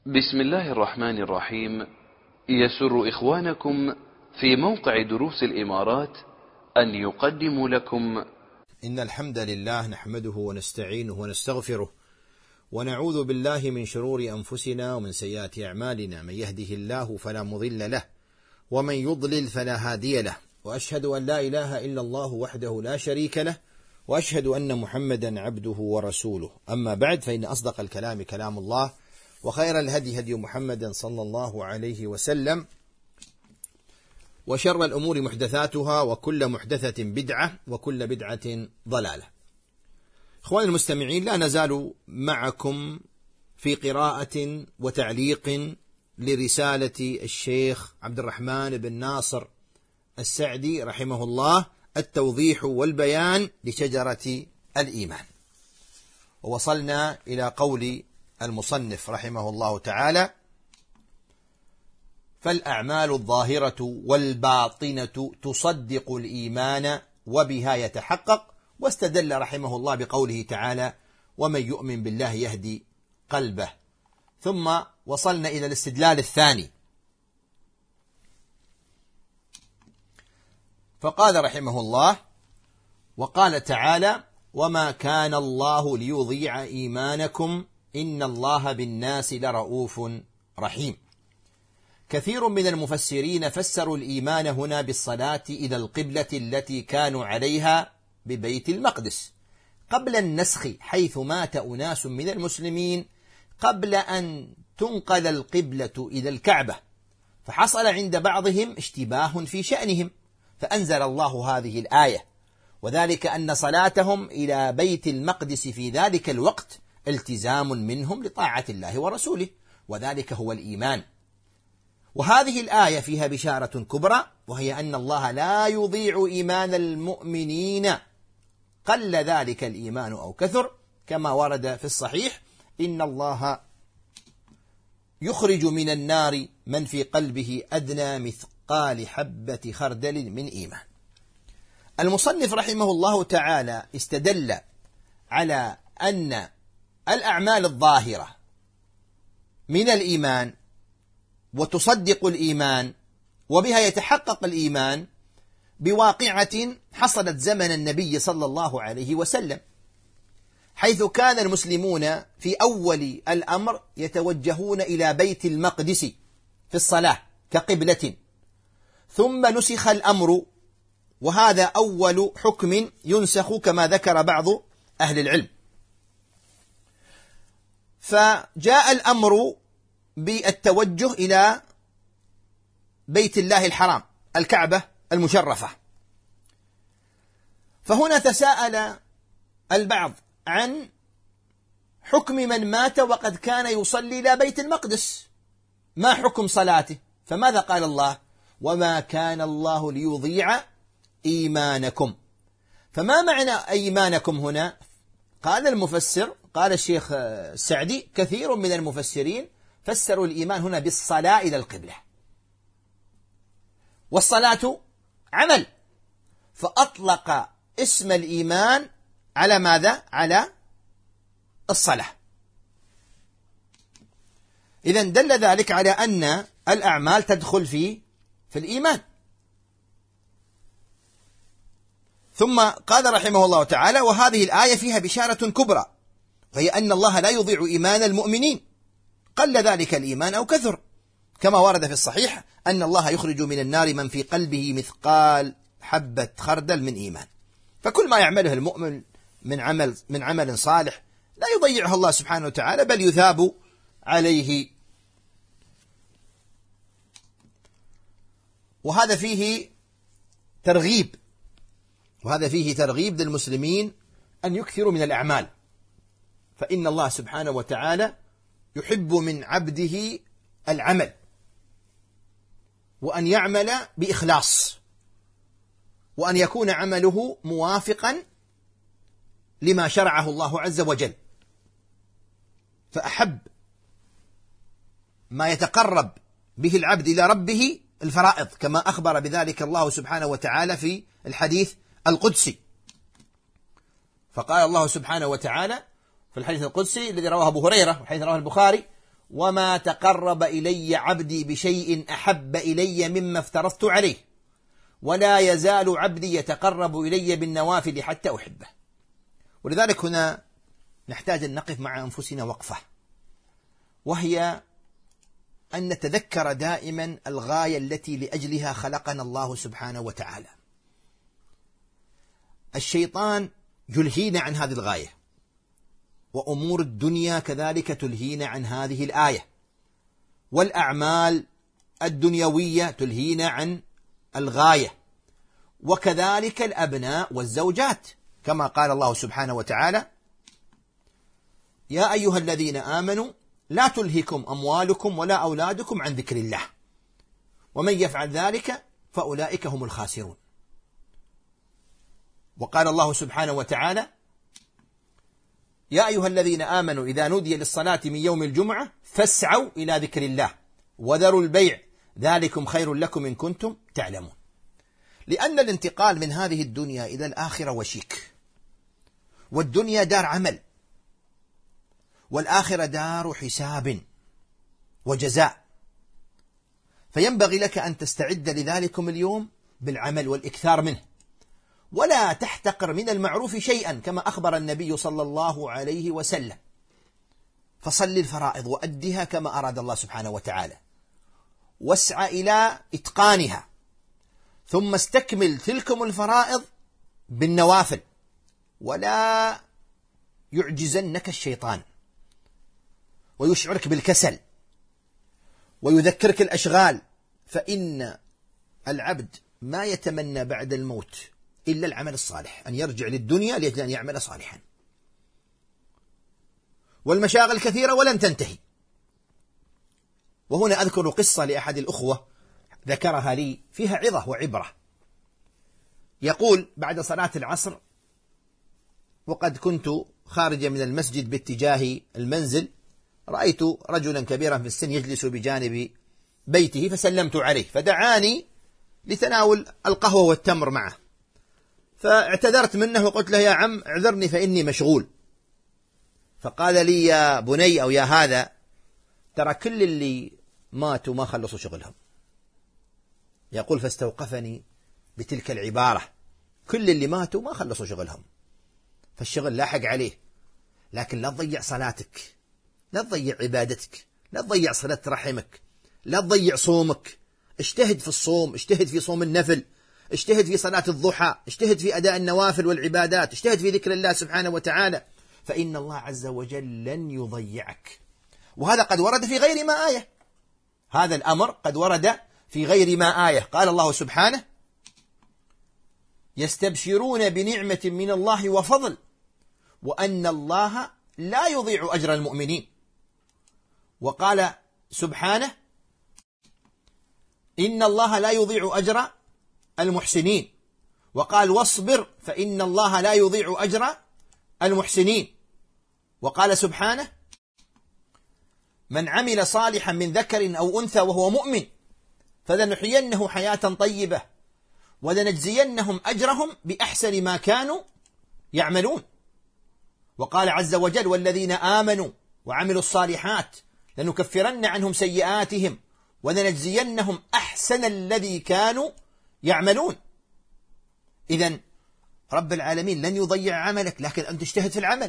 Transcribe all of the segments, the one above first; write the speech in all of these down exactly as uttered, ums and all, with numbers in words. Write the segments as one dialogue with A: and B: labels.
A: بسم الله الرحمن الرحيم. يسر إخوانكم في موقع دروس الإمارات أن يقدموا لكم
B: إن الحمد لله نحمده ونستعينه ونستغفره ونعوذ بالله من شرور أنفسنا ومن سيئات أعمالنا، من يهده الله فلا مضل له ومن يضلل فلا هادي له، وأشهد أن لا إله إلا الله وحده لا شريك له، وأشهد أن محمدا عبده ورسوله. أما بعد، فإن أصدق الكلام كلام الله، وخير الهدي هدي محمد صلى الله عليه وسلم، وشر الأمور محدثاتها، وكل محدثة بدعة، وكل بدعة ضلالة. إخواني المستمعين، لا نزال معكم في قراءة وتعليق لرسالة الشيخ عبد الرحمن بن ناصر السعدي رحمه الله، التوضيح والبيان لشجرة الإيمان. ووصلنا إلى قول المصنف رحمه الله تعالى: فالأعمال الظاهرة والباطنة تصدق الإيمان وبها يتحقق. واستدل رحمه الله بقوله تعالى: ومن يؤمن بالله يهدي قلبه. ثم وصلنا إلى الاستدلال الثاني، فقال رحمه الله: وقال تعالى: وما كان الله ليضيع إيمانكم إن الله بالناس لرؤوف رحيم. كثير من المفسرين فسروا الإيمان هنا بالصلاة إلى القبلة التي كانوا عليها ببيت المقدس قبل النسخ، حيث مات أناس من المسلمين قبل أن تنقل القبلة إلى الكعبة، فحصل عند بعضهم اشتباه في شأنهم، فأنزل الله هذه الآية، وذلك أن صلاتهم إلى بيت المقدس في ذلك الوقت التزام منهم لطاعة الله ورسوله، وذلك هو الإيمان. وهذه الآية فيها بشارة كبرى، وهي أن الله لا يضيع إيمان المؤمنين قل ذلك الإيمان أو كثر، كما ورد في الصحيح: إن الله يخرج من النار من في قلبه أدنى مثقال حبة خردل من إيمان. المصنف رحمه الله تعالى استدل على أن الأعمال الظاهرة من الإيمان وتصدق الإيمان وبها يتحقق الإيمان بواقعة حصلت زمن النبي صلى الله عليه وسلم، حيث كان المسلمون في أول الأمر يتوجهون إلى بيت المقدس في الصلاة كقبلة، ثم نسخ الأمر، وهذا أول حكم ينسخ كما ذكر بعض أهل العلم. فجاء الأمر بالتوجه إلى بيت الله الحرام، الكعبة المشرفة. فهنا تساءل البعض عن حكم من مات وقد كان يصلي إلى بيت المقدس، ما حكم صلاته؟ فماذا قال الله؟ وما كان الله ليضيع إيمانكم. فما معنى إيمانكم هنا؟ قال المفسر، قال الشيخ السعدي: كثير من المفسرين فسروا الإيمان هنا بالصلاة إلى القبلة، والصلاة عمل، فأطلق اسم الإيمان على ماذا؟ على الصلاة. إذن دل ذلك على أن الأعمال تدخل في في الإيمان. ثم قال رحمه الله تعالى: وهذه الآية فيها بشارة كبرى، وهي أن الله لا يضيع إيمان المؤمنين قل ذلك الإيمان أو كثر، كما ورد في الصحيح أن الله يخرج من النار من في قلبه مثقال حبة خردل من إيمان. فكل ما يعمله المؤمن من عمل من عمل صالح لا يضيعه الله سبحانه وتعالى، بل يثاب عليه. وهذا فيه ترغيب وهذا فيه ترغيب للمسلمين أن يكثروا من الأعمال، فإن الله سبحانه وتعالى يحب من عبده العمل، وأن يعمل بإخلاص، وأن يكون عمله موافقا لما شرعه الله عز وجل. فأحب ما يتقرب به العبد إلى ربه الفرائض، كما أخبر بذلك الله سبحانه وتعالى في الحديث القدسي. فقال الله سبحانه وتعالى في الحديث القدسي الذي رواه أبو هريرة وحيث رواه البخاري: وما تقرب إلي عبدي بشيء أحب إلي مما افترضت عليه ولا يزال عبدي يتقرب إلي بالنوافل حتى أحبه. ولذلك هنا نحتاج أن نقف مع أنفسنا وقفة، وهي أن نتذكر دائما الغاية التي لأجلها خلقنا الله سبحانه وتعالى. الشيطان يلهينا عن هذه الغاية، وأمور الدنيا كذلك تلهينا عن هذه الآية، والأعمال الدنيوية تلهينا عن الغاية، وكذلك الأبناء والزوجات، كما قال الله سبحانه وتعالى: يا أيها الذين آمنوا لا تلهكم أموالكم ولا أولادكم عن ذكر الله ومن يفعل ذلك فأولئك هم الخاسرون. وقال الله سبحانه وتعالى: يا أيها الذين آمنوا إذا نودي للصلاة من يوم الجمعة فاسعوا إلى ذكر الله وذروا البيع ذلكم خير لكم إن كنتم تعلمون. لأن الانتقال من هذه الدنيا إلى الآخرة وشيك، والدنيا دار عمل، والآخرة دار حساب وجزاء، فينبغي لك أن تستعد لذلكم اليوم بالعمل والإكثار منه، ولا تحتقر من المعروف شيئا، كما أخبر النبي صلى الله عليه وسلم: فصل الفرائض وأدها كما أراد الله سبحانه وتعالى، واسعى إلى إتقانها، ثم استكمل تلكم الفرائض بالنوافل، ولا يعجزنك الشيطان ويشعرك بالكسل ويذكرك الأشغال، فإن العبد ما يتمنى بعد الموت إلا العمل الصالح، أن يرجع للدنيا لأجل أن يعمل صالحا. والمشاغل كثيرة ولن تنتهي. وهنا أذكر قصة لأحد الأخوة ذكرها لي فيها عظة وعبرة. يقول: بعد صلاة العصر وقد كنت خارجا من المسجد باتجاه المنزل، رأيت رجلا كبيرا في السن يجلس بجانب بيته، فسلمت عليه فدعاني لتناول القهوة والتمر معه، فاعتذرت منه وقلت له: يا عم اعذرني فإني مشغول. فقال لي: يا بني أو يا هذا، ترى كل اللي ماتوا ما خلصوا شغلهم. يقول: فاستوقفني بتلك العبارة: كل اللي ماتوا ما خلصوا شغلهم، فالشغل لاحق عليه، لكن لا تضيع صلاتك، لا تضيع عبادتك، لا تضيع صلة رحمك، لا تضيع صومك. اجتهد في الصوم، اجتهد في صوم النفل، اجتهد في صلاة الضحى، اجتهد في أداء النوافل والعبادات، اجتهد في ذكر الله سبحانه وتعالى، فإن الله عز وجل لن يضيعك. وهذا قد ورد في غير ما آية، هذا الأمر قد ورد في غير ما آية. قال الله سبحانه: يستبشرون بنعمة من الله وفضل وأن الله لا يضيع أجر المؤمنين. وقال سبحانه: إن الله لا يضيع أجر المحسنين. وقال: واصبر فإن الله لا يضيع أجر المحسنين. وقال سبحانه: من عمل صالحا من ذكر أو أنثى وهو مؤمن فلنحيينه حياة طيبة ولنجزينهم أجرهم بأحسن ما كانوا يعملون. وقال عز وجل: والذين آمنوا وعملوا الصالحات لنكفرن عنهم سيئاتهم ولنجزينهم أحسن الذي كانوا يعملون. إذن رب العالمين لن يضيع عملك، لكن أن تجتهد في العمل.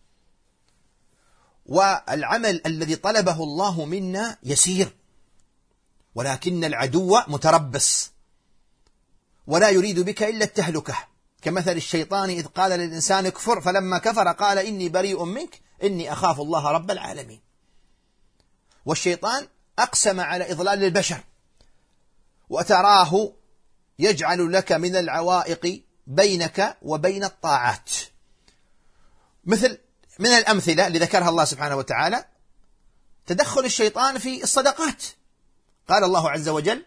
B: والعمل الذي طلبه الله منا يسير، ولكن العدو متربص ولا يريد بك إلا التهلكة، كمثل الشيطان إذ قال للإنسان اكفر فلما كفر قال إني بريء منك إني أخاف الله رب العالمين. والشيطان أقسم على إضلال البشر، وتراه يجعل لك من العوائق بينك وبين الطاعات. مثل من الأمثلة اللي ذكرها الله سبحانه وتعالى تدخل الشيطان في الصدقات. قال الله عز وجل: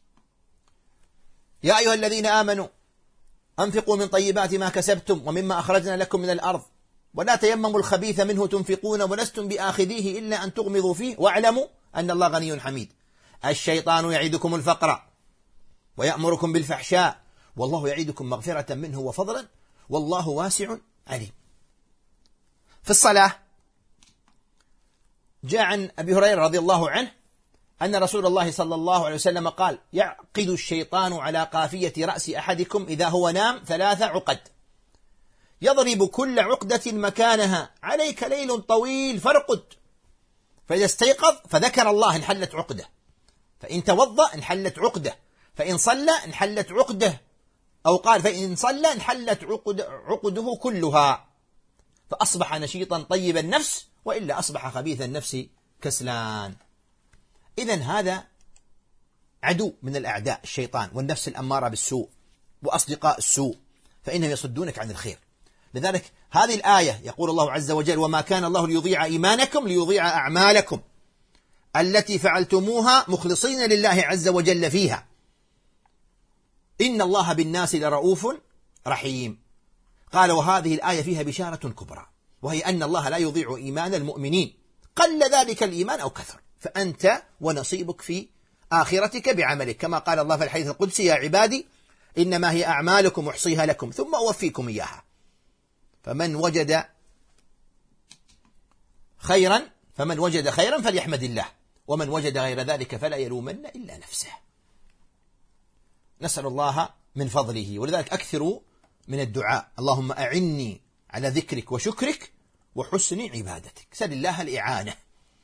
B: يا أيها الذين آمنوا أنفقوا من طيبات ما كسبتم ومما أخرجنا لكم من الأرض ولا تيمموا الخبيث منه تنفقون ولستم بآخذيه إلا أن تغمضوا فيه واعلموا أن الله غني حميد. الشيطان يعيدكم الفقر ويأمركم بالفحشاء والله يعيدكم مغفرة منه وفضلا والله واسع عليم. في الصلاة جاء عن أبي هريرة رضي الله عنه أن رسول الله صلى الله عليه وسلم قال: يعقد الشيطان على قافية رأس أحدكم إذا هو نام ثلاث عقد، يضرب كل عقدة مكانها، عليك ليل طويل فارقد، فإذا استيقظ فذكر الله انحلت عقدة، فإن توضأ انحلت عقدة، فإن صلى انحلت عقدة، أو قال فإن صلى انحلت عقد عقده كلها، فأصبح نشيطا طيب النفس، وإلا أصبح خبيث النفس كسلان. إذن هذا عدو من الأعداء، الشيطان والنفس الأمارة بالسوء وأصدقاء السوء، فإنهم يصدونك عن الخير. لذلك هذه الآية يقول الله عز وجل: وما كان الله ليضيع إيمانكم ليضيع أعمالكم التي فعلتموها مخلصين لله عز وجل فيها، إن الله بالناس لرؤوف رحيم. قال: وهذه الآية فيها بشارة كبرى، وهي أن الله لا يضيع إيمان المؤمنين، قل ذلك الإيمان أو كثر، فأنت ونصيبك في آخرتك بعملك، كما قال الله في الحديث القدسي: يا عبادي إنما هي أعمالكم أحصيها لكم ثم أوفيكم إياها. فمن وجد خيرا فمن وجد خيرا فليحمد الله، ومن وجد غير ذلك فلا يلومن إلا نفسه. نسأل الله من فضله، ولذلك أكثروا من الدعاء: اللهم أعني على ذكرك وشكرك وحسن عبادتك. سل الله الإعانة.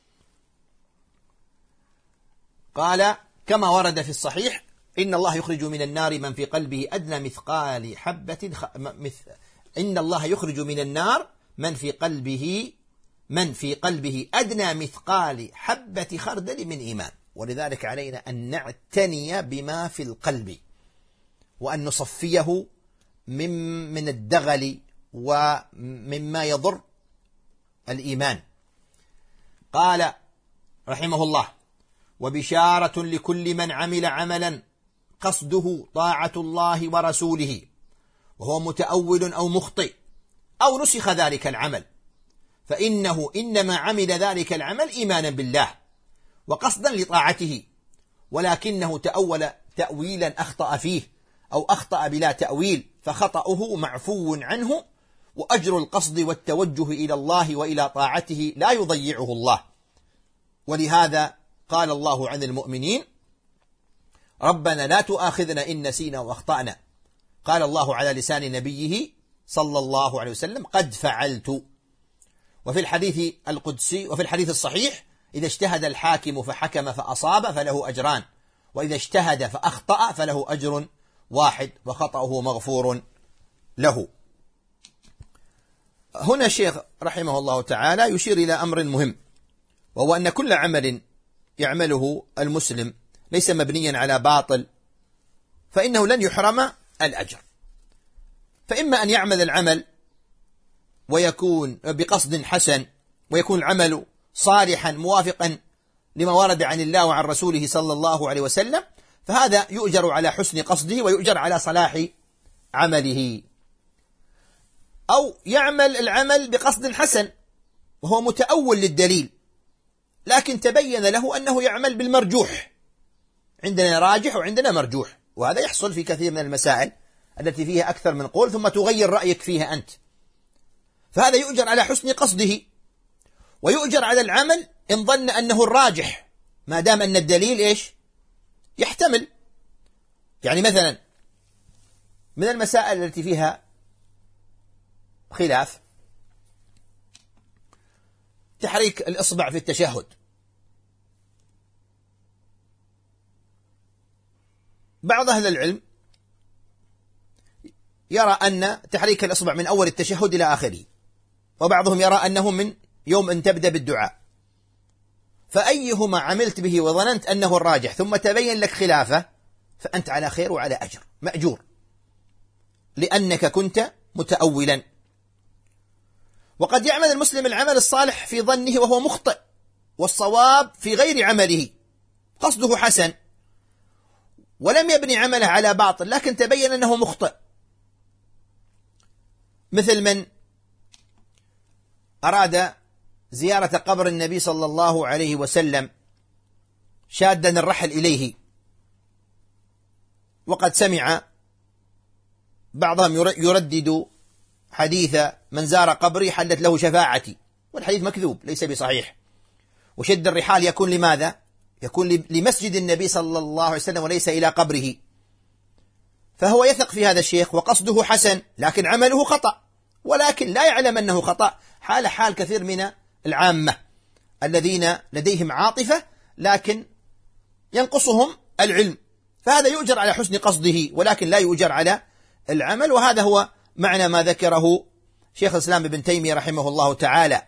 B: قال: كما ورد في الصحيح: إن الله يخرج من النار من في قلبه أدنى مثقال حبة خ... مث... إن الله يخرج من النار من في قلبه من في قلبه أدنى مثقال حبة خردل من إيمان. ولذلك علينا أن نعتني بما في القلب، وأن نصفيه من من الدغل ومما يضر الإيمان. قال رحمه الله: وبشارة لكل من عمل عملا قصده طاعة الله ورسوله وهو متأول أو مخطئ أو نسخ ذلك العمل، فإنه إنما عمل ذلك العمل إيمانا بالله وقصدا لطاعته، ولكنه تأول تأويلا أخطأ فيه أو أخطأ بلا تأويل، فخطأه معفو عنه، وأجر القصد والتوجه إلى الله وإلى طاعته لا يضيعه الله. ولهذا قال الله عن المؤمنين: ربنا لا تؤاخذنا إن نسينا وأخطأنا. قال الله على لسان نبيه صلى الله عليه وسلم: قد فعلت. وفي الحديث القدسي وفي الحديث الصحيح: إذا اجتهد الحاكم فحكم فأصاب فله أجران، وإذا اجتهد فأخطأ فله أجر واحد وخطأه مغفور له. هنا الشيخ رحمه الله تعالى يشير إلى أمر مهم، وهو أن كل عمل يعمله المسلم ليس مبنيا على باطل فإنه لن يحرم الأجر. فإما أن يعمل العمل ويكون بقصد حسن، ويكون العمل صالحا موافقا لما ورد عن الله وعن رسوله صلى الله عليه وسلم، فهذا يؤجر على حسن قصده ويؤجر على صلاح عمله. أو يعمل العمل بقصد حسن وهو متأول للدليل، لكن تبين له أنه يعمل بالمرجوح، عندنا راجح وعندنا مرجوح، وهذا يحصل في كثير من المسائل التي فيها أكثر من قول ثم تغير رأيك فيها أنت، فهذا يؤجر على حسن قصده، ويؤجر على العمل إن ظن أنه الراجح ما دام أن الدليل إيش يحتمل. يعني مثلا من المسائل التي فيها خلاف تحريك الإصبع في التشهد. بعض أهل العلم يرى أن تحريك الإصبع من أول التشهد إلى آخره، وبعضهم يرى أنه من يوم أن تبدأ بالدعاء، فأيهما عملت به وظننت أنه الراجح ثم تبين لك خلافه فأنت على خير وعلى أجر مأجور، لأنك كنت متأولا. وقد يعمل المسلم العمل الصالح في ظنه وهو مخطئ، والصواب في غير عمله، قصده حسن ولم يبني عمله على باطل، لكن تبين أنه مخطئ. مثل من أراد زيارة قبر النبي صلى الله عليه وسلم شادا الرحل إليه، وقد سمع بعضهم يردد حديث من زار قبري حلت له شفاعتي، والحديث مكذوب ليس بصحيح، وشد الرحال يكون لماذا؟ يكون لمسجد النبي صلى الله عليه وسلم وليس إلى قبره، فهو يثق في هذا الشيخ وقصده حسن، لكن عمله خطأ، ولكن لا يعلم أنه خطأ، حال حال كثير من العامة الذين لديهم عاطفة لكن ينقصهم العلم، فهذا يؤجر على حسن قصده ولكن لا يؤجر على العمل. وهذا هو معنى ما ذكره شيخ الإسلام ابن تيمية رحمه الله تعالى،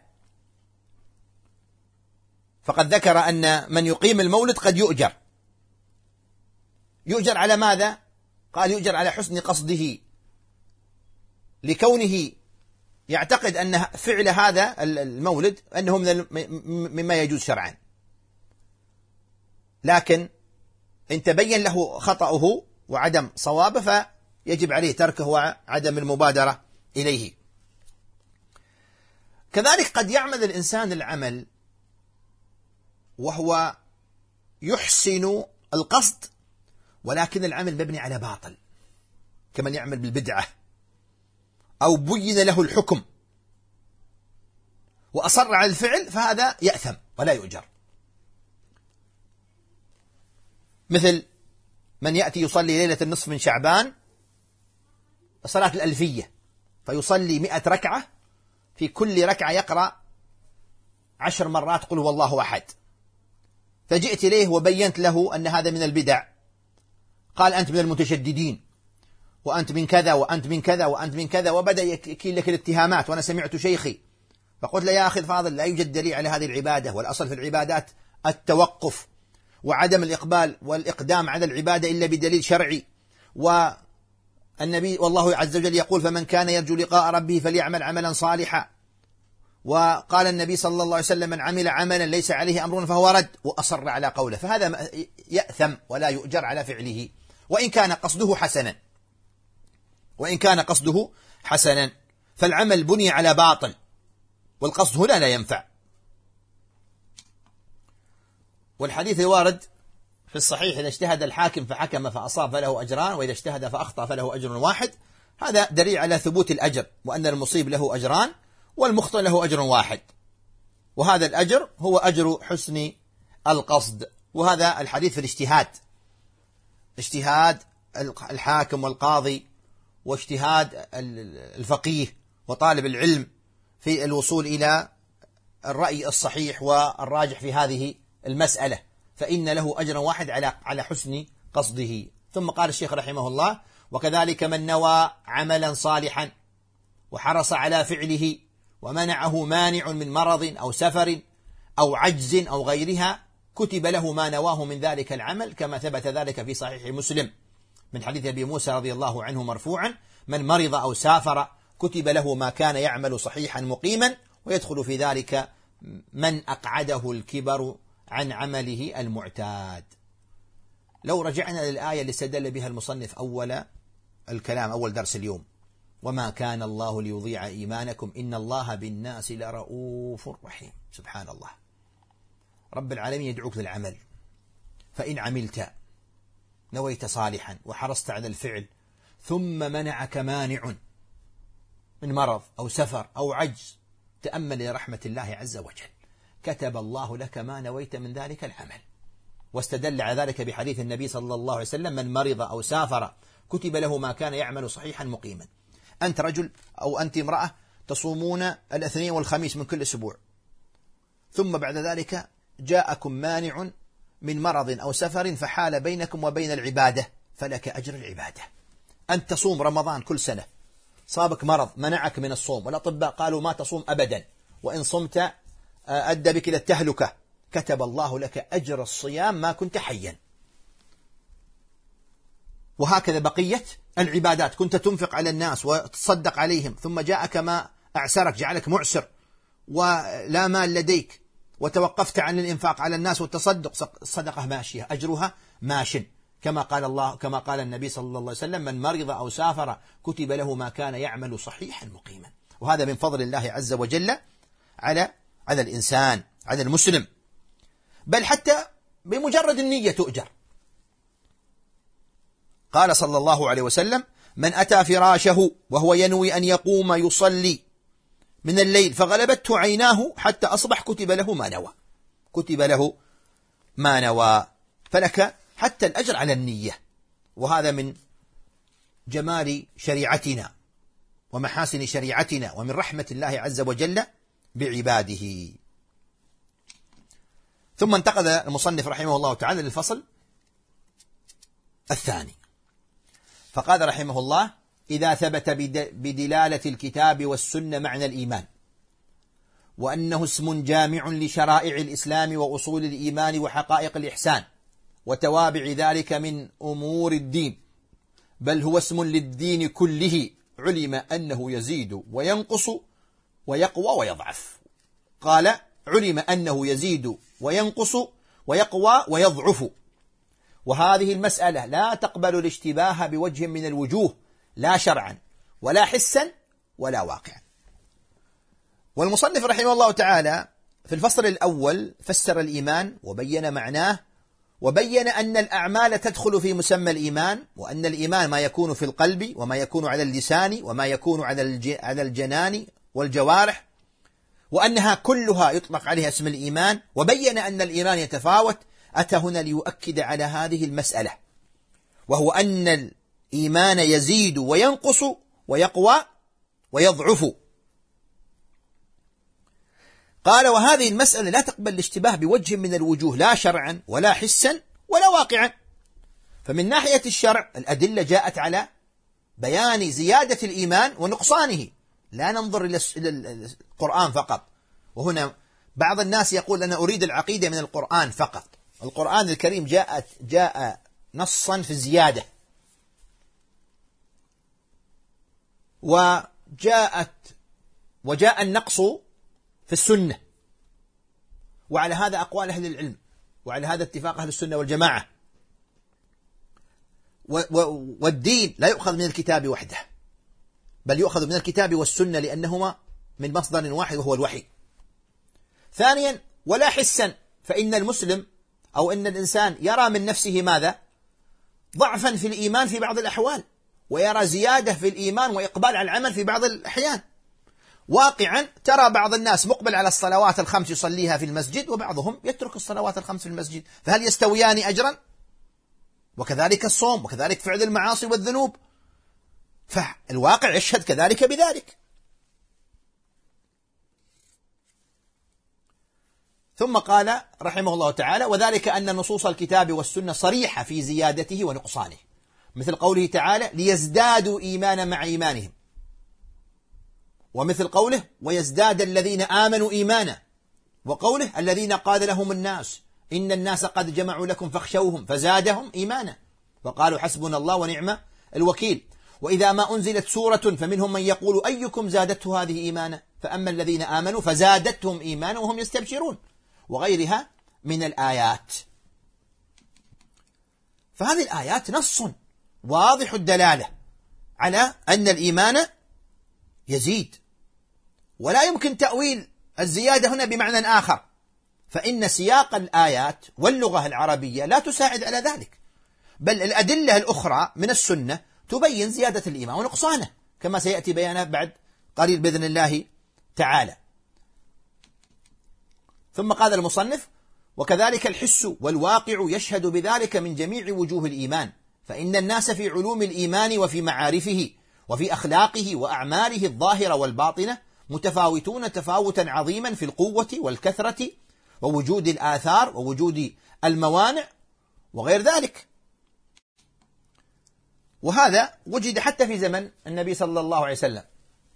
B: فقد ذكر أن من يقيم المولد قد يؤجر. يؤجر على ماذا؟ قال يؤجر على حسن قصده، لكونه يعتقد أن فعل هذا المولد أنه من مما يجوز شرعا، لكن إن تبين له خطأه وعدم صوابه فيجب عليه تركه وعدم المبادرة إليه. كذلك قد يعمل الإنسان العمل وهو يحسن القصد ولكن العمل مبني على باطل، كمن يعمل بالبدعة أو بين له الحكم وأصر على الفعل، فهذا يأثم ولا يؤجر. مثل من يأتي يصلي ليلة النصف من شعبان صلاة الألفية، فيصلي مئة ركعة، في كل ركعة يقرأ عشر مرات قل هو الله أحد، فجئت إليه وبينت له أن هذا من البدع، قال أنت من المتشددين وأنت من كذا وأنت من كذا وأنت من كذا، وبدأ يكيل لك الاتهامات، وأنا سمعت شيخي، فقلت له يا أخي الفاضل لا يوجد دليل على هذه العبادة، والأصل في العبادات التوقف وعدم الإقبال والإقدام على العبادة إلا بدليل شرعي. والنبي والله عز وجل يقول فمن كان يرجو لقاء ربه فليعمل عملا صالحا، وقال النبي صلى الله عليه وسلم من عمل عملا ليس عليه أمرنا فهو رد، وأصر على قوله، فهذا يأثم ولا يؤجر على فعله وإن كان قصده حسنا، وإن كان قصده حسنا، فالعمل بني على باطل والقصد هنا لا ينفع. والحديث وارد في الصحيح إذا اجتهد الحاكم فحكم فأصاب فله أجران، وإذا اجتهد فأخطأ فله أجر واحد، هذا دليل على ثبوت الأجر، وأن المصيب له أجران والمخطئ له أجر واحد، وهذا الأجر هو أجر حسن القصد. وهذا الحديث في الاجتهاد، اجتهاد الحاكم والقاضي واجتهاد الفقيه وطالب العلم في الوصول إلى الرأي الصحيح والراجح في هذه المسألة، فإن له أجر واحد على على حسن قصده. ثم قال الشيخ رحمه الله وكذلك من نوى عملا صالحا وحرص على فعله ومنعه مانع من مرض أو سفر أو عجز أو غيرها كتب له ما نواه من ذلك العمل، كما ثبت ذلك في صحيح مسلم من حديث أبي موسى رضي الله عنه مرفوعا من مرض أو سافر كتب له ما كان يعمل صحيحا مقيما، ويدخل في ذلك من أقعده الكبر عن عمله المعتاد. لو رجعنا للآية اللي استدل بها المصنف أول الكلام أول درس اليوم وما كان الله ليضيع إيمانكم إن الله بالناس لرؤوف رحيم، سبحان الله، رب العالمين يدعوك للعمل، فإن عملت نويت صالحا وحرصت على الفعل ثم منعك مانع من مرض أو سفر أو عجز، تأمل لرحمة الله عز وجل، كتب الله لك ما نويت من ذلك العمل. واستدل على ذلك بحديث النبي صلى الله عليه وسلم من مرض أو سافر كتب له ما كان يعمل صحيحا مقيما. أنت رجل أو أنت امرأة تصومون الاثنين والخميس من كل أسبوع، ثم بعد ذلك جاءكم مانع من مرض أو سفر فحال بينكم وبين العبادة، فلك أجر العبادة. أنت تصوم رمضان كل سنة، صابك مرض منعك من الصوم، والأطباء قالوا ما تصوم أبدا، وإن صمت أدى بك إلى التهلكة، كتب الله لك أجر الصيام ما كنت حيا. وهكذا بقية العبادات، كنت تنفق على الناس وتصدق عليهم ثم جاءك ما أعسرك جعلك معسر ولا مال لديك وتوقفت عن الإنفاق على الناس والتصدق، الصدقة ماشية أجرها ماش، كما قال الله كما قال النبي صلى الله عليه وسلم من مرض أو سافر كتب له ما كان يعمل صحيحا مقيما. وهذا من فضل الله عز وجل على على الإنسان على المسلم، بل حتى بمجرد النية تؤجر. قال صلى الله عليه وسلم من أتى فراشه وهو ينوي أن يقوم يصلي من الليل فغلبته عيناه حتى أصبح كتب له ما نوى. كتب له ما نوى، فلك حتى الأجر على النية. وهذا من جمال شريعتنا ومحاسن شريعتنا ومن رحمة الله عز وجل بعباده. ثم انتقل المصنف رحمه الله تعالى للفصل الثاني، فقال رحمه الله: إذا ثبت بدلالة الكتاب والسنة معنى الإيمان، وأنه اسم جامع لشرائع الإسلام وأصول الإيمان وحقائق الإحسان وتوابع ذلك من أمور الدين، بل هو اسم للدين كله، علم أنه يزيد وينقص ويقوى ويضعف. قال: علم أنه يزيد وينقص ويقوى ويضعف. وهذه المسألة لا تقبل الاشتباه بوجه من الوجوه، لا شرعا ولا حسا ولا واقعا. والمصنف رحمه الله تعالى في الفصل الأول فسر الإيمان وبين معناه، وبين أن الأعمال تدخل في مسمى الإيمان، وأن الإيمان ما يكون في القلب وما يكون على اللسان وما يكون على الجنان والجوارح، وأنها كلها يطلق عليها اسم الإيمان. وبين أن الإيمان يتفاوت. أتى هنا ليؤكد على هذه المسألة، وهو أن الإيمان يزيد وينقص ويقوى ويضعف. قال: وهذه المسألة لا تقبل الاشتباه بوجه من الوجوه، لا شرعا ولا حسا ولا واقعا. فمن ناحية الشرع الأدلة جاءت على بيان زيادة الإيمان ونقصانه، لا ننظر إلى القرآن فقط. وهنا بعض الناس يقول: أنا أريد العقيدة من القرآن فقط. القرآن الكريم جاءت جاء نصا في الزيادة، وجاءت وجاء النقص في السنة، وعلى هذا أقوال أهل العلم، وعلى هذا اتفاق أهل السنة والجماعة. والدين لا يؤخذ من الكتاب وحده، بل يؤخذ من الكتاب والسنة، لأنهما من مصدر واحد وهو الوحي. ثانيا: ولا حسا، فإن المسلم أو إن الإنسان يرى من نفسه ماذا؟ ضعفا في الإيمان في بعض الأحوال، ويرى زيادة في الإيمان وإقبال على العمل في بعض الأحيان. واقعا ترى بعض الناس مقبل على الصلوات الخمس يصليها في المسجد، وبعضهم يترك الصلوات الخمس في المسجد، فهل يستويان أجرا؟ وكذلك الصوم، وكذلك فعل المعاصي والذنوب، فالواقع يشهد كذلك بذلك. ثم قال رحمه الله تعالى: وذلك أن نصوص الكتاب والسنة صريحة في زيادته ونقصانه، مثل قوله تعالى: ليزدادوا إيمانا مع إيمانهم، ومثل قوله: ويزداد الذين آمنوا إيمانا، وقوله: الذين قال لهم الناس إن الناس قد جمعوا لكم فاخشوهم فزادهم إيمانا وقالوا حسبنا الله ونعم الوكيل. وإذا ما أنزلت سورة فمنهم من يقول أيكم زادته هذه إيمانا، فأما الذين آمنوا فزادتهم إيمانا وهم يستبشرون، وغيرها من الآيات. فهذه الآيات نص واضح الدلالة على أن الإيمان يزيد، ولا يمكن تأويل الزيادة هنا بمعنى آخر، فإن سياق الآيات واللغة العربية لا تساعد على ذلك، بل الأدلة الأخرى من السنة تبين زيادة الإيمان ونقصانه، كما سيأتي بيانه بعد قليل بإذن الله تعالى. ثم قال المصنف: وكذلك الحس والواقع يشهد بذلك من جميع وجوه الإيمان، فإن الناس في علوم الإيمان وفي معارفه وفي أخلاقه وأعماله الظاهرة والباطنة متفاوتون تفاوتا عظيما في القوة والكثرة ووجود الآثار ووجود الموانع وغير ذلك. وهذا وجد حتى في زمن النبي صلى الله عليه وسلم.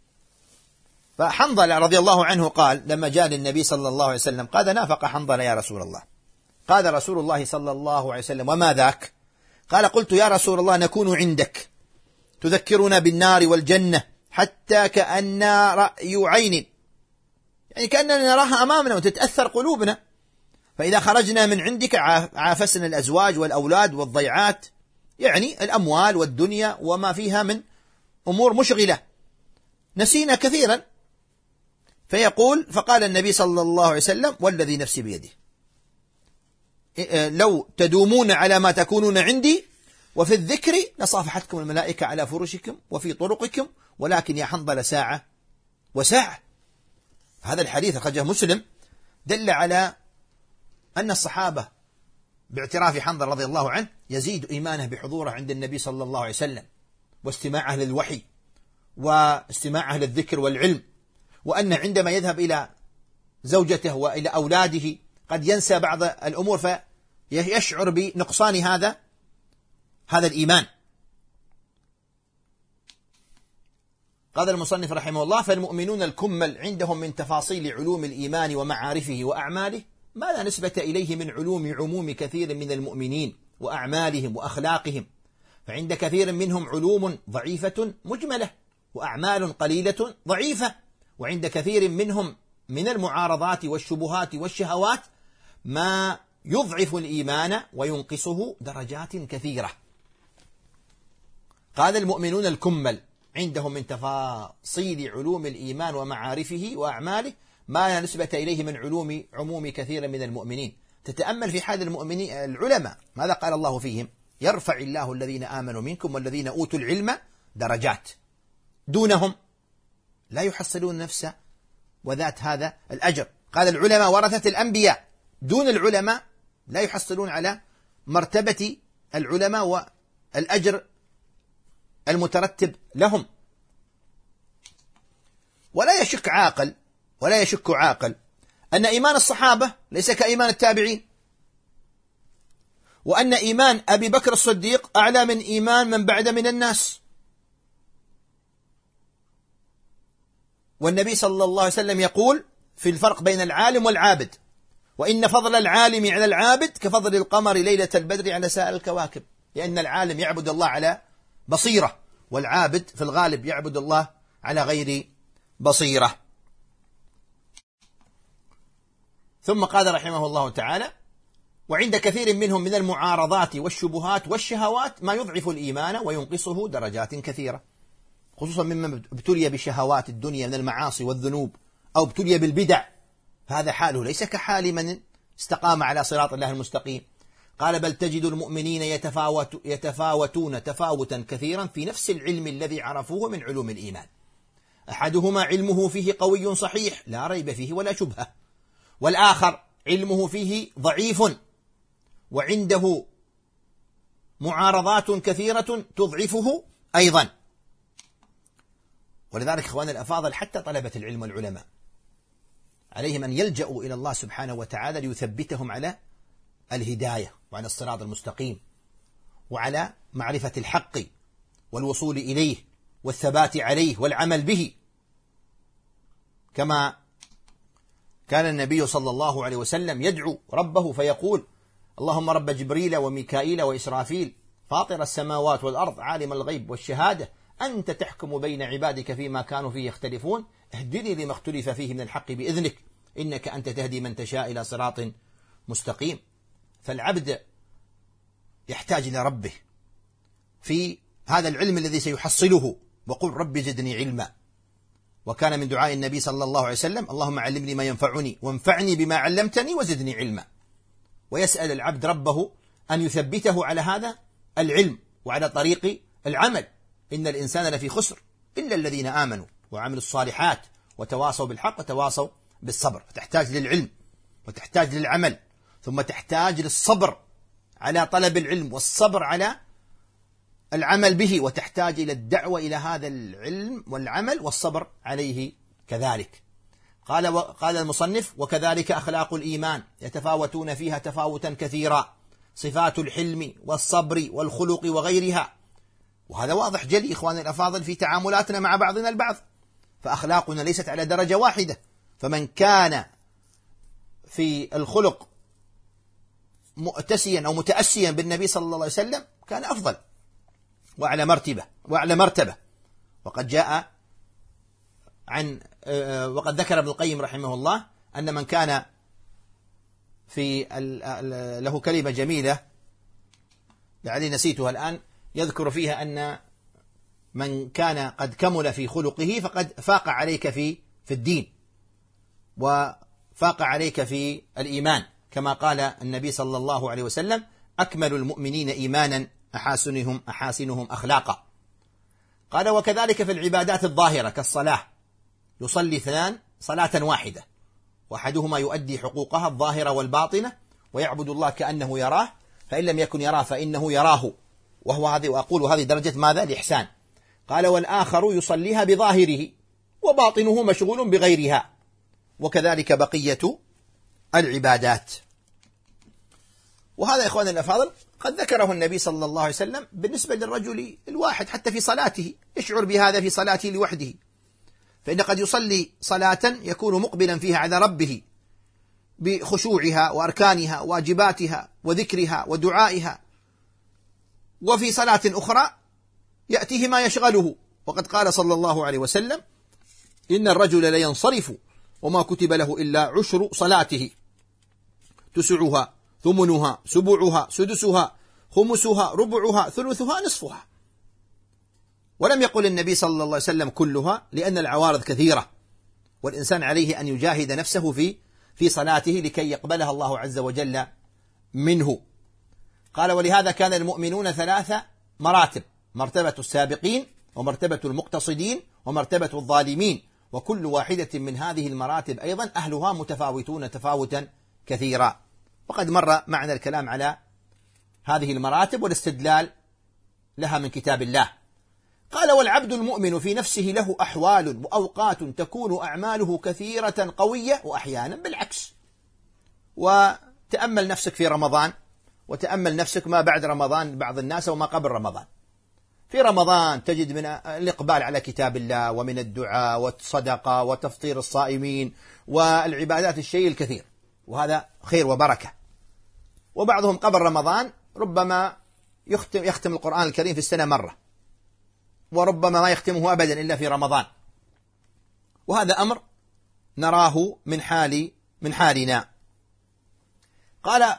B: فحنظلة رضي الله عنه قال لما جاء للنبي صلى الله عليه وسلم قال: نافق حنظلة يا رسول الله. قال رسول الله صلى الله عليه وسلم: وما ذاك؟ قال: قلت يا رسول الله نكون عندك تذكرنا بالنار والجنة حتى كأننا رأي عين، يعني كأننا نراها أمامنا وتتأثر قلوبنا، فإذا خرجنا من عندك عافسنا الأزواج والأولاد والضيعات، يعني الأموال والدنيا وما فيها من أمور مشغلة، نسينا كثيرا. فيقول: فقال النبي صلى الله عليه وسلم: والذي نفسي بيده لو تدومون على ما تكونون عندي وفي الذكر لصافحتكم الملائكة على فرشكم وفي طرقكم، ولكن يا حنظلة ساعة وساعة. هذا الحديث أخرجه مسلم دل على أن الصحابة باعتراف حنظل رضي الله عنه يزيد إيمانه بحضوره عند النبي صلى الله عليه وسلم واستماعه للوحي واستماعه للذكر والعلم، وأن عندما يذهب إلى زوجته وإلى أولاده قد ينسى بعض الأمور فيشعر بنقصان هذا هذا الإيمان. قال المصنف رحمه الله: فالمؤمنون الكمل عندهم من تفاصيل علوم الإيمان ومعارفه وأعماله ما لا نسبة إليه من علوم عموم كثير من المؤمنين وأعمالهم وأخلاقهم، فعند كثير منهم علوم ضعيفة مجملة وأعمال قليلة ضعيفة، وعند كثير منهم من المعارضات والشبهات والشهوات ما يضعف الإيمان وينقصه درجات كثيرة. قال: المؤمنون الكمل عندهم من تفاصيل علوم الإيمان ومعارفه وأعماله ما لا نسبة إليه من علوم عموم كثير من المؤمنين. تتأمل في حال المؤمنين العلماء ماذا قال الله فيهم؟ يرفع الله الذين آمنوا منكم والذين أوتوا العلم درجات، دونهم لا يحصلون نفس وذات هذا الأجر. قال: العلماء ورثة الأنبياء، دون العلماء لا يحصلون على مرتبة العلماء والأجر المترتب لهم. ولا يشك عاقل ولا يشك عاقل أن إيمان الصحابة ليس كإيمان التابعين، وأن إيمان أبي بكر الصديق أعلى من إيمان من بعد من الناس. والنبي صلى الله عليه وسلم يقول في الفرق بين العالم والعابد: وإن فضل العالم على العابد كفضل القمر ليلة البدر على سائر الكواكب. لأن العالم يعبد الله على بصيرة، والعابد في الغالب يعبد الله على غير بصيرة. ثم قال رحمه الله تعالى: وعند كثير منهم من المعارضات والشبهات والشهوات ما يضعف الإيمان وينقصه درجات كثيرة، خصوصا ممن ابتلي بشهوات الدنيا من المعاصي والذنوب أو ابتلي بالبدع، هذا حاله ليس كحال من استقام على صراط الله المستقيم. قال: بل تجد المؤمنين يتفاوت يتفاوتون تفاوتا كثيرا في نفس العلم الذي عرفوه من علوم الإيمان، أحدهما علمه فيه قوي صحيح لا ريب فيه ولا شبهة، والآخر علمه فيه ضعيف وعنده معارضات كثيرة تضعفه أيضا. ولذلك إخواننا الأفاضل حتى طلبة العلم والعلماء عليهم أن يلجأوا إلى الله سبحانه وتعالى ليثبتهم على الهداية وعلى الصراط المستقيم وعلى معرفة الحق والوصول إليه والثبات عليه والعمل به، كما كان النبي صلى الله عليه وسلم يدعو ربه فيقول: اللهم رب جبريل وميكائيل وإسرافيل فاطر السماوات والأرض عالم الغيب والشهادة أنت تحكم بين عبادك فيما كانوا فيه يختلفون اهدني لما اختلف فيه من الحق بإذنك إنك أنت تهدي من تشاء إلى صراط مستقيم. فالعبد يحتاج إلى ربه في هذا العلم الذي سيحصله، وقل رب زدني علما. وكان من دعاء النبي صلى الله عليه وسلم: اللهم علمني ما ينفعني وانفعني بما علمتني وزدني علما. ويسأل العبد ربه أن يثبته على هذا العلم وعلى طريق العمل. إن الإنسان لفي خسر إلا الذين آمنوا وعملوا الصالحات وتواصوا بالحق وتواصوا بالصبر. فتحتاج للعلم وتحتاج للعمل، ثم تحتاج للصبر على طلب العلم والصبر على العمل به، وتحتاج إلى الدعوة إلى هذا العلم والعمل والصبر عليه كذلك. قال قال المصنف: وكذلك أخلاق الإيمان يتفاوتون فيها تفاوتا كثيرا، صفات الحلم والصبر والخلق وغيرها. وهذا واضح جلي إخواني الأفاضل في تعاملاتنا مع بعضنا البعض، فأخلاقنا ليست على درجة واحدة. فمن كان في الخلق مؤتسيا أو متأسيا بالنبي صلى الله عليه وسلم كان أفضل وأعلى مرتبة وأعلى مرتبة. وقد جاء عن وقد ذكر ابن القيم رحمه الله أن من كان في له كلمة جميلة لعلي نسيتها الآن، يذكر فيها أن من كان قد كمل في خلقه فقد فاق عليك في في الدين وفاق عليك في الإيمان، كما قال النبي صلى الله عليه وسلم: أكمل المؤمنين إيمانا أحاسنهم أحاسنهم أخلاقا. قال: وكذلك في العبادات الظاهرة كالصلاة، يصلي اثنان صلاة واحدة، وأحدهما يؤدي حقوقها الظاهرة والباطنة، ويعبد الله كأنه يراه، فإن لم يكن يراه فإنه يراه، وهو هذه، وأقول هذه درجة ماذا؟ الإحسان. قال والآخر يصليها بظاهره وباطنه مشغول بغيرها، وكذلك بقية العبادات. وهذا يا إخواننا الأفاضل قد ذكره النبي صلى الله عليه وسلم بالنسبة للرجل الواحد حتى في صلاته، يشعر بهذا في صلاته لوحده، فإن قد يصلي صلاة يكون مقبلا فيها على ربه بخشوعها وأركانها واجباتها وذكرها ودعائها، وفي صلاة أخرى يأتيه ما يشغله، وقد قال صلى الله عليه وسلم إن الرجل لينصرف وما كتب له إلا عشر صلاته، تسعها ثمنها سبعها سدسها خمسها ربعها ثلثها نصفها. ولم يقل النبي صلى الله عليه وسلم كلها، لأن العوارض كثيرة، والإنسان عليه أن يجاهد نفسه في في صلاته لكي يقبلها الله عز وجل منه. قال ولهذا كان المؤمنون ثلاثة مراتب: مرتبة السابقين، ومرتبة المقتصدين، ومرتبة الظالمين، وكل واحدة من هذه المراتب أيضا أهلها متفاوتون تفاوتا كثيرا. وقد مر معنا الكلام على هذه المراتب والاستدلال لها من كتاب الله. قال والعبد المؤمن في نفسه له أحوال وأوقات تكون أعماله كثيرة قوية، وأحيانا بالعكس. وتأمل نفسك في رمضان، وتأمل نفسك ما بعد رمضان بعض الناس وما قبل رمضان. في رمضان تجد من الإقبال على كتاب الله، ومن الدعاء والصدقة وتفطير الصائمين والعبادات الشيء الكثير، وهذا خير وبركة. وبعضهم قبل رمضان ربما يختم, يختم القرآن الكريم في السنة مرة، وربما ما يختمه أبدا إلا في رمضان. وهذا أمر نراه من حال من حالنا. قال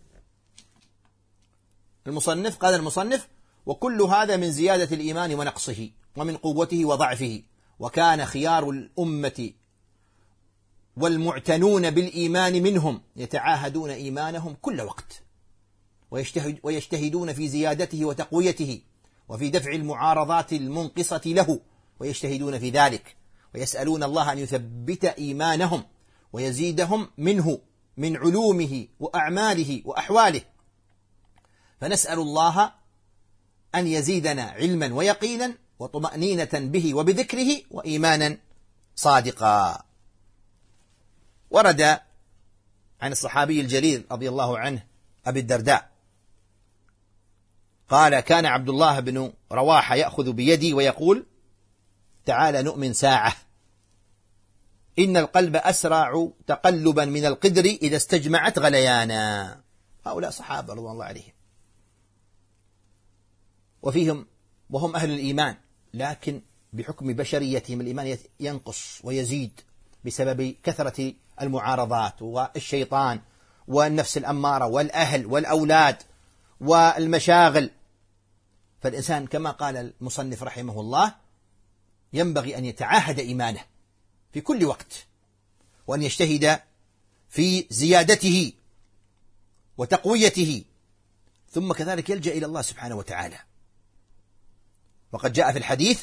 B: المصنف قال المصنف وكل هذا من زيادة الإيمان ونقصه، ومن قوته وضعفه. وكان خيار الأمة والمعتنون بالإيمان منهم يتعاهدون إيمانهم كل وقت، ويجتهد ويجتهدون في زيادته وتقويته، وفي دفع المعارضات المنقصة له، ويجتهدون في ذلك، ويسألون الله أن يثبت إيمانهم ويزيدهم منه من علومه وأعماله وأحواله. فنسأل الله أن يزيدنا علما ويقينا وطمأنينة به وبذكره وإيمانا صادقا. ورد عن الصحابي الجليل رضي الله عنه أبي الدرداء قال كان عبد الله بن رواحة يأخذ بيدي ويقول تعال نؤمن ساعة، إن القلب أسرع تقلبا من القدر إذا استجمعت غليانا. هؤلاء صحابة رضي الله عليهم، وفيهم وهم أهل الإيمان، لكن بحكم بشريتهم الإيمان ينقص ويزيد بسبب كثرة المعارضات والشيطان والنفس الأمارة والأهل والأولاد والمشاغل. فالإنسان كما قال المصنف رحمه الله ينبغي أن يتعاهد إيمانه في كل وقت، وأن يجتهد في زيادته وتقويته، ثم كذلك يلجأ إلى الله سبحانه وتعالى. وقد جاء في الحديث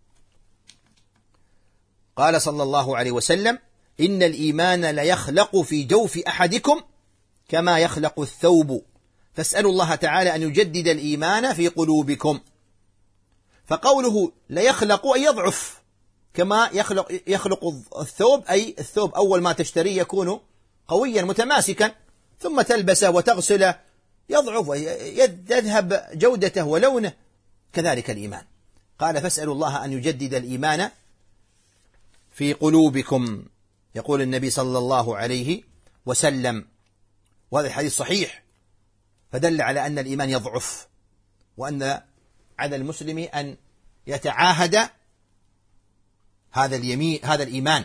B: قال صلى الله عليه وسلم إن الإيمان ليخلق في جوف أحدكم كما يخلق الثوب، فاسألوا الله تعالى أن يجدد الإيمان في قلوبكم. فقوله ليخلق أي يضعف، كما يخلق, يخلق الثوب، أي الثوب أول ما تشتريه يكون قويا متماسكا، ثم تلبسه وتغسله يضعف ويذهب جودته ولونه. كذلك الإيمان. قال فاسألوا الله أن يجدد الإيمان في قلوبكم، يقول النبي صلى الله عليه وسلم، وهذا الحديث صحيح، فدل على أن الإيمان يضعف، وأن على المسلم أن يتعاهد هذا اليمين هذا الإيمان.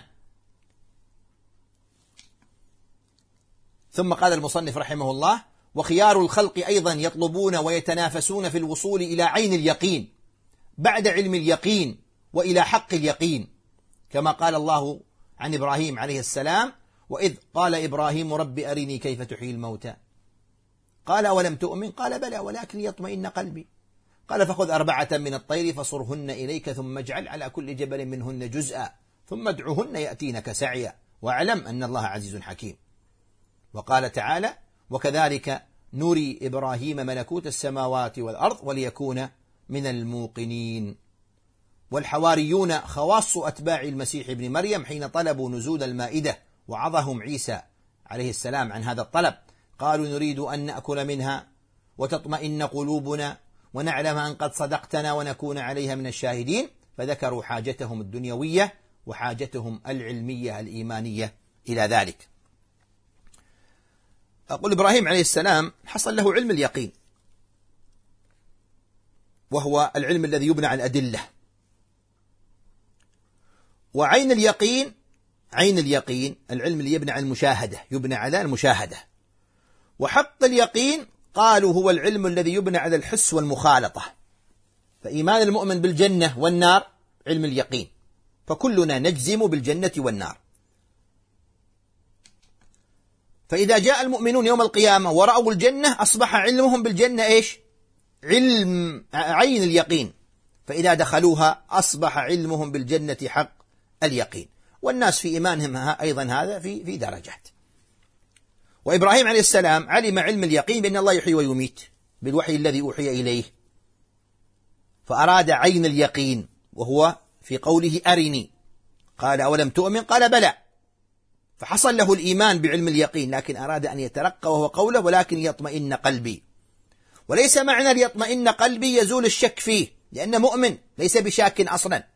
B: ثم قال المصنف رحمه الله وخيار الخلق أيضا يطلبون ويتنافسون في الوصول إلى عين اليقين بعد علم اليقين وإلى حق اليقين، كما قال الله عن إبراهيم عليه السلام وإذ قال إبراهيم رب أرني كيف تحيي الموتى قال ولم تؤمن قال بلى ولكن يطمئن قلبي قال فخذ أربعة من الطير فصرهن إليك ثم اجعل على كل جبل منهن جزءا ثم ادعهن يأتينك سعيا واعلم أن الله عزيز حكيم. وقال تعالى وكذلك نري إبراهيم ملكوت السماوات والأرض وليكون من الموقنين. والحواريون خواص أتباع المسيح ابن مريم حين طلبوا نزول المائدة وعظهم عيسى عليه السلام عن هذا الطلب، قالوا نريد أن نأكل منها وتطمئن قلوبنا ونعلم أن قد صدقتنا ونكون عليها من الشاهدين، فذكروا حاجتهم الدنيوية وحاجتهم العلمية الإيمانية إلى ذلك. أقول إبراهيم عليه السلام حصل له علم اليقين، وهو العلم الذي يبنى على الأدلة. وعين اليقين، عين اليقين العلم اللي يبنى على المشاهدة، يبنى على المشاهدة. وحق اليقين قالوا هو العلم الذي يبنى على الحس والمخالطة. فإيمان المؤمن بالجنة والنار علم اليقين، فكلنا نجزم بالجنة والنار. فإذا جاء المؤمنون يوم القيامة ورأوا الجنة أصبح علمهم بالجنة إيش؟ علم عين اليقين. فإذا دخلوها أصبح علمهم بالجنة حق اليقين. والناس في إيمانهم أيضا هذا في في درجات. وإبراهيم عليه السلام علم علم اليقين بأن الله يحيي ويميت بالوحي الذي أوحي إليه، فأراد عين اليقين، وهو في قوله أرني، قال أولم تؤمن؟ قال بلى، فحصل له الإيمان بعلم اليقين، لكن أراد أن يترقى وهو قوله ولكن يطمئن قلبي. وليس معنى ليطمئن قلبي يزول الشك فيه، لأنه مؤمن ليس بشاك أصلا.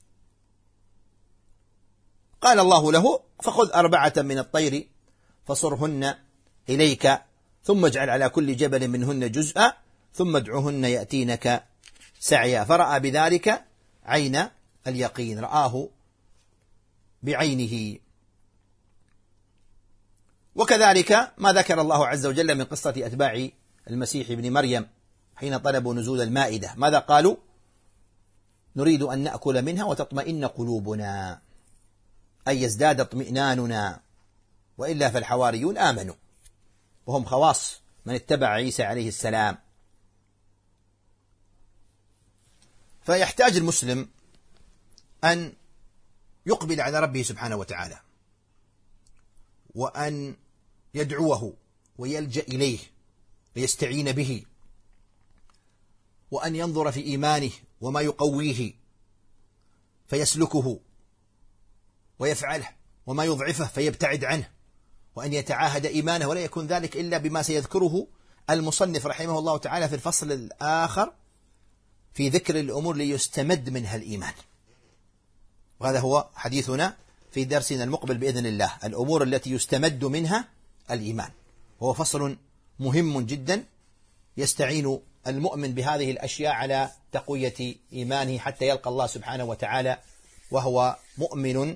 B: قال الله له فخذ أربعة من الطير فصرهن إليك ثم اجعل على كل جبل منهن جزءا ثم ادعهن يأتينك سعيا. فرأى بذلك عين اليقين، رآه بعينه. وكذلك ما ذكر الله عز وجل من قصة أتباع المسيح ابن مريم حين طلبوا نزول المائدة، ماذا قالوا؟ نريد أن نأكل منها وتطمئن قلوبنا، أي يزداد اطمئناننا، وإلا فالحواريون آمنوا وهم خواص من اتبع عيسى عليه السلام. فيحتاج المسلم أن يقبل على ربه سبحانه وتعالى، وأن يدعوه ويلجأ إليه ويستعين به، وأن ينظر في إيمانه وما يقويه فيسلكه ويفعله، وما يضعفه فيبتعد عنه، وأن يتعاهد إيمانه، ولا يكون ذلك إلا بما سيذكره المصنف رحمه الله تعالى في الفصل الآخر في ذكر الأمور ليستمد منها الإيمان. وهذا هو حديثنا في درسنا المقبل بإذن الله، الأمور التي يستمد منها الإيمان، وهو فصل مهم جدا يستعين المؤمن بهذه الأشياء على تقوية إيمانه حتى يلقى الله سبحانه وتعالى وهو مؤمن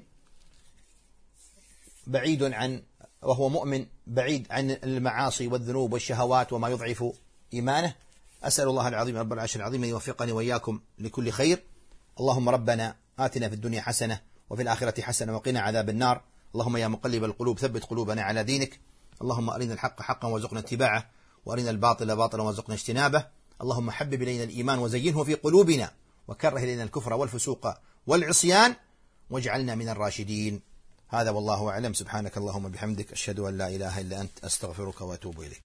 B: بعيد عن وهو مؤمن بعيد عن المعاصي والذنوب والشهوات وما يضعف إيمانه. أسأل الله العظيم رب العرش العظيم أن يوفقني وإياكم لكل خير. اللهم ربنا آتنا في الدنيا حسنة وفي الآخرة حسنة وقنا عذاب النار. اللهم يا مقلب القلوب ثبت قلوبنا على دينك. اللهم أرنا الحق حقا وارزقنا اتباعه، وأرنا الباطل باطلا وارزقنا اجتنابه. اللهم حبب إلينا الإيمان وزينه في قلوبنا، وكره إلينا الكفر والفسوق والعصيان، واجعلنا من الراشدين. هذا والله أعلم. سبحانك اللهم بحمدك، أشهد أن لا إله إلا أنت، أستغفرك وأتوب إليك.